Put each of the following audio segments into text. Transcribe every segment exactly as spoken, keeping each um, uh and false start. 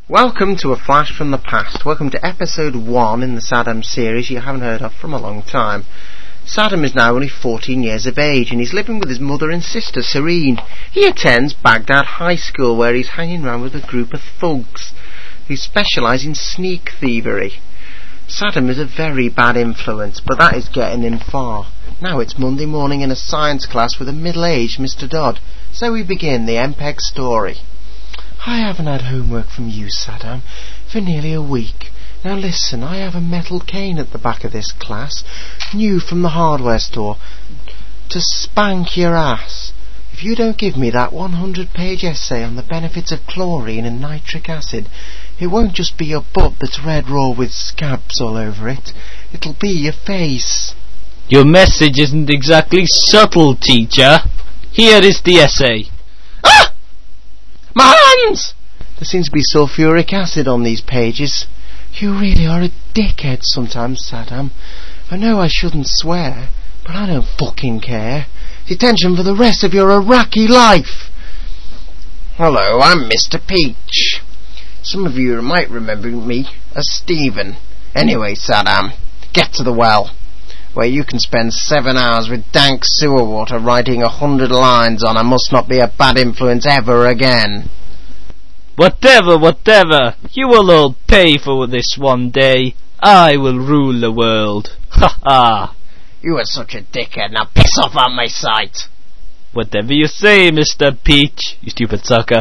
Welcome to A Flash from the Past. Welcome to episode one in the Saddam series you haven't heard of from a long time. Saddam is now only fourteen years of age and he's living with his mother and sister Serene. He attends Baghdad High School where he's hanging around with a group of thugs who specialise in sneak thievery. Saddam is a very bad influence, but that is getting him far. Now it's Monday morning in a science class with a middle-aged Mister Dodd, so we begin the M P E G story. I haven't had homework from you, Saddam, for nearly a week. Now listen, I have a metal cane at the back of this class, new from the hardware store, to spank your ass. If you don't give me that one hundred page essay on the benefits of chlorine and nitric acid, it won't just be your butt that's red raw with scabs all over it. It'll be your face. Your message isn't exactly subtle, teacher. Here is the essay. Ah! My hands! There seems to be sulphuric acid on these pages. You really are a dickhead sometimes, Saddam. I know I shouldn't swear, but I don't fucking care. Detention for the rest of your Iraqi life. Hello, I'm Mister Peach. Some of you might remember me as Stephen. Anyway, Saddam, get to the well, where you can spend seven hours with dank sewer water writing a hundred lines on I must not be a bad influence ever again. Whatever, whatever. You will all pay for this one day. I will rule the world. Ha ha. You are such a dickhead. Now piss off on my sight. Whatever you say, Mister Peach, you stupid sucker.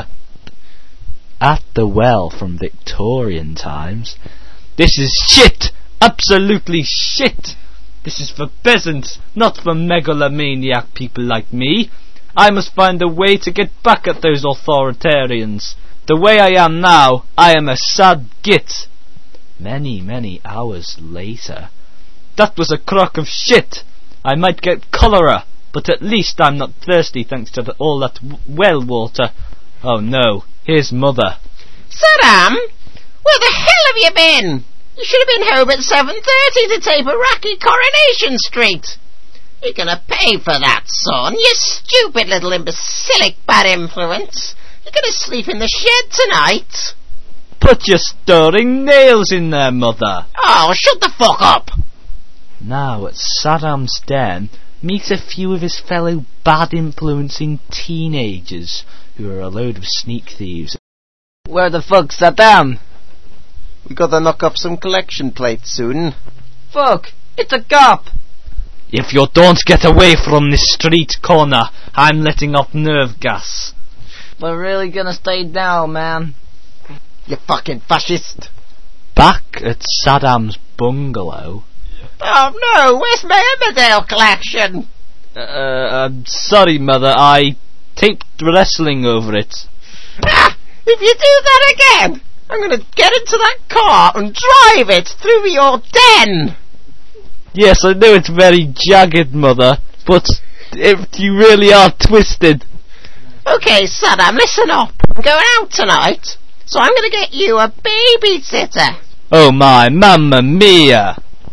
At the well from Victorian times. This is shit. Absolutely shit. This is for peasants, not for megalomaniac people like me. I must find a way to get back at those authoritarians. The way I am now, I am a sad git. Many, many hours later. That was a crock of shit. I might get cholera, but at least I'm not thirsty thanks to the, all that w- well water. Oh no, here's Mother. Saddam, where the hell have you been? You should have been home at seven thirty to tape Iraqi Coronation Street. You're gonna pay for that, son, you stupid little imbecilic bad influence. You're gonna sleep in the shed tonight. Put your storing nails in there, Mother. Oh, shut the fuck up. Now at Saddam's den, meet a few of his fellow bad influencing teenagers who are a load of sneak thieves. Where the fuck's Saddam? We gotta knock up some collection plates soon. Fuck, it's a cop. If you don't get away from this street corner, I'm letting off nerve gas. We're really gonna stay down, man. You fucking fascist. Back at Saddam's bungalow. Oh no, where's my Emmerdale collection? Uh, I'm sorry, Mother, I taped wrestling over it. Ah, if you do that again, I'm gonna get into that car and drive it through your den. Yes, I know it's very jagged, Mother, but if you really are twisted. Okay, Saddam, listen up. I'm going out tonight, so I'm gonna get you a babysitter. Oh my, mamma mia.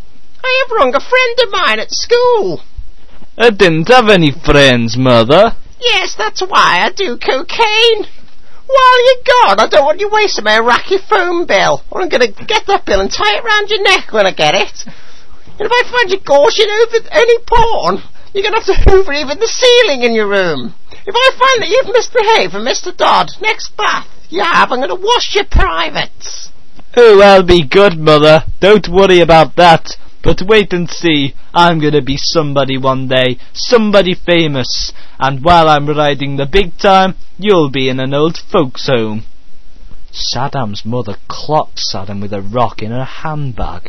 I have wrong a friend of mine at school. I didn't have any friends, Mother. Yes, that's why I do cocaine. While you're gone, I don't want you wasting my Iraqi phone bill, or I'm going to get that bill and tie it round your neck when I get it. And if I find you gorging over any porn, you're going to have to hoover even the ceiling in your room. If I find that you've misbehaved for Mister Dodd, next bath you have, I'm going to wash your privates. Oh, I'll be good, Mother. Don't worry about that. But wait and see, I'm gonna be somebody one day, somebody famous, and while I'm riding the big time, you'll be in an old folks' home. Saddam's mother clocked Saddam with a rock in her handbag.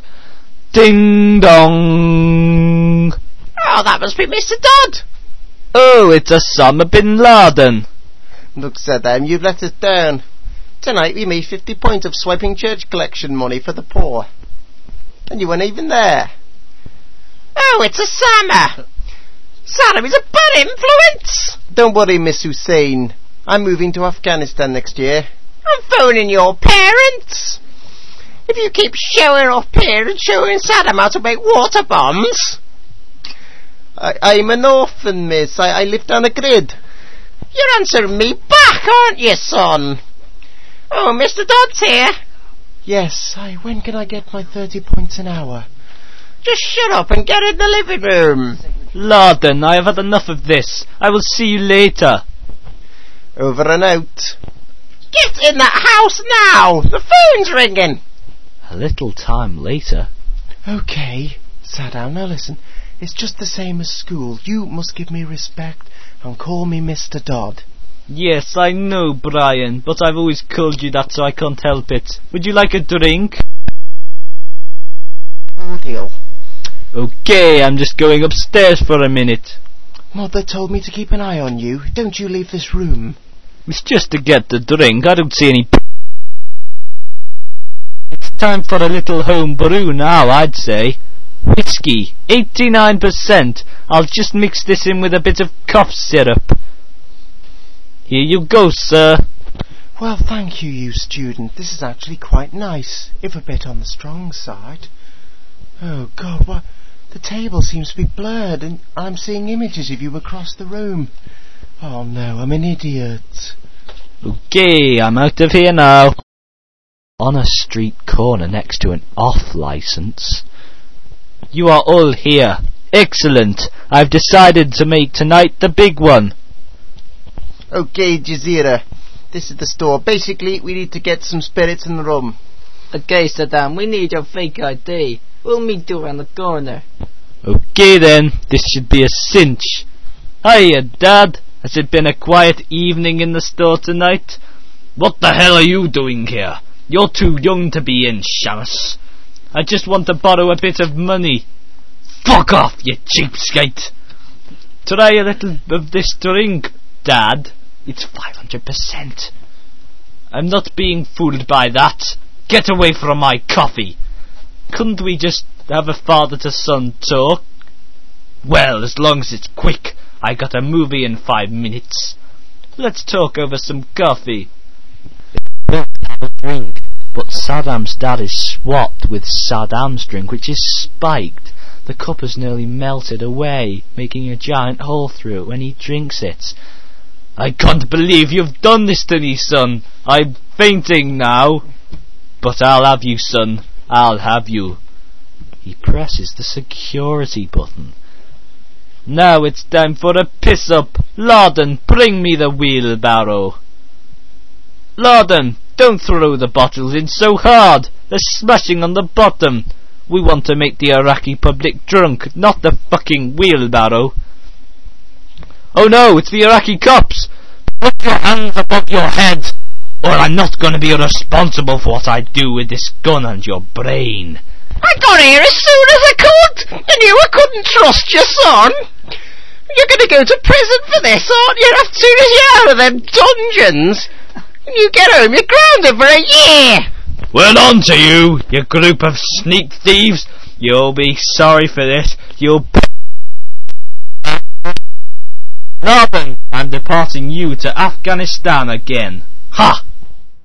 Ding dong! Oh, that must be Mister Dodd! Oh, it's Osama bin Laden. Look, Saddam, you've let us down. Tonight we made fifty points of swiping church collection money for the poor. And you weren't even there. Oh, it's Osama. Saddam is a bad influence. Don't worry, Miss Hussein. I'm moving to Afghanistan next year. I'm phoning your parents. If you keep showing off here and showing Saddam how to make water bombs. I, I'm an orphan, miss. I, I live down a grid. You're answering me back, aren't you, son? Oh, Mister Dodd's here. Yes, I, when can I get my thirty points an hour? Just shut up and get in the living room. Laden, I have had enough of this. I will see you later. Over and out. Get in that house now! The phone's ringing! A little time later. Okay, Saddam, now listen. It's just the same as school. You must give me respect and call me Mister Dodd. Yes, I know, Brian, but I've always called you that, so I can't help it. Would you like a drink? Cordial. Okay, I'm just going upstairs for a minute. Mother told me to keep an eye on you. Don't you leave this room. It's just to get the drink. I don't see any... It's time for a little home brew now, I'd say. Whiskey, eighty-nine percent. I'll just mix this in with a bit of cough syrup. Here you go, sir. Well, thank you, you student. This is actually quite nice, if a bit on the strong side. Oh, God, what... The table seems to be blurred, and I'm seeing images of you across the room. Oh, no, I'm an idiot. Okay, I'm out of here now. On a street corner next to an off-licence. You are all here. Excellent. I've decided to make tonight the big one. Okay, Jazeera. This is the store. Basically, we need to get some spirits in the room. Okay, Saddam, we need your fake I D. We'll meet you around the corner. Okay then, this should be a cinch. Hiya, Dad. Has it been a quiet evening in the store tonight? What the hell are you doing here? You're too young to be in, Shamus. I just want to borrow a bit of money. Fuck off, you cheapskate. Try a little of this drink, Dad. It's five hundred percent. I'm not being fooled by that. Get away from my coffee. Couldn't we just have a father-to-son talk? Well, as long as it's quick. I got a movie in five minutes. Let's talk over some coffee. They don't have a drink, but Saddam's dad is swapped with Saddam's drink, which is spiked. The cup has nearly melted away, making a giant hole through it when he drinks it. I can't believe you've done this to me, son. I'm fainting now. But I'll have you, son. I'll have you. He presses the security button. Now it's time for a piss-up. Laden, bring me the wheelbarrow. Laden, don't throw the bottles in so hard. They're smashing on the bottom. We want to make the Iraqi public drunk, not the fucking wheelbarrow. Oh no, it's the Iraqi cops. Put your hands above your head, or I'm not going to be responsible for what I do with this gun and your brain. I got here as soon as I could. I knew I couldn't trust your son. You're going to go to prison for this, aren't you? As soon as you're out of them dungeons, when you get home, you're grounded for a year. Well, on to you, you group of sneak thieves. You'll be sorry for this. You'll... Robin, I'm deporting you to Afghanistan again. Ha!